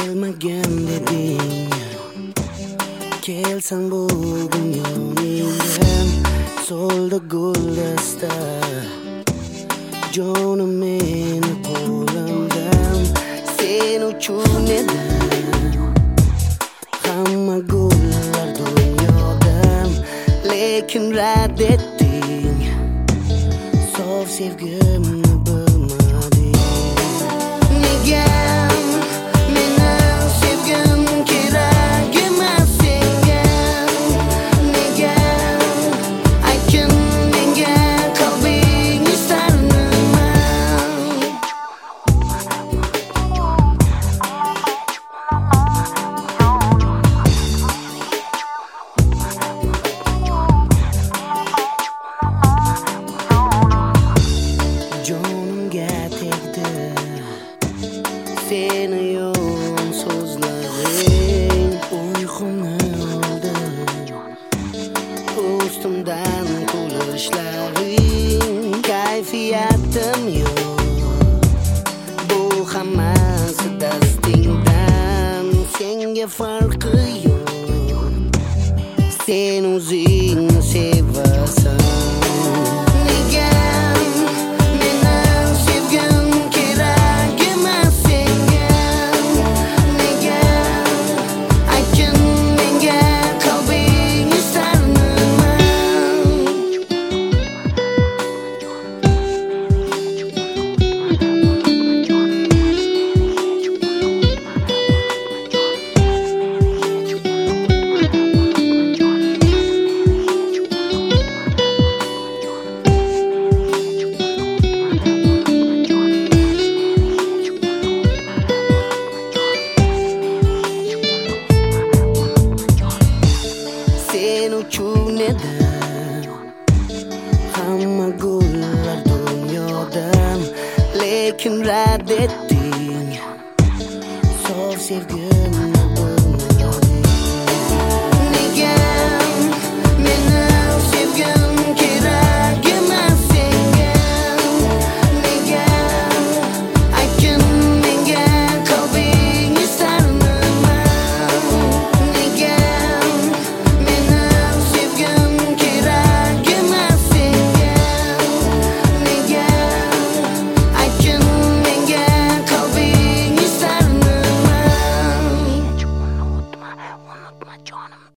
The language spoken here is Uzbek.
kelmagin deding, kelsang bugun yonimdan. So'ldi guldasta jonim meni qo'limdan. Sen uchun edi hamma gullar dunyodan, lekin rad etding, sof sevgimni bilmading. Nega meni sevgim kerak emas senga? Nega aytgin menga qalbing istar nima? Jonimga tegdi seni yo'q so'zlaring, uyqumni oldi ustimdan kulishlaring. Kayfiyatim yo'q, bu hammasi dastingdan. Senga farqi yo'q, sen o'zingni sevasan. Nega meni sevgim kerak emas senga? Nega aytgin menga qalbing istar nima? Sen uchun edi hamma gullar dunyodan, lekin rad etding, sof sevgimni bilmading. Nega meni sevgim kerak emas senga? Nega aytgin menga qalbing istar nima? Nega meni sevgim kerak emas senga? Nega aytgin menga qalbing istar nima? Unutma jonim.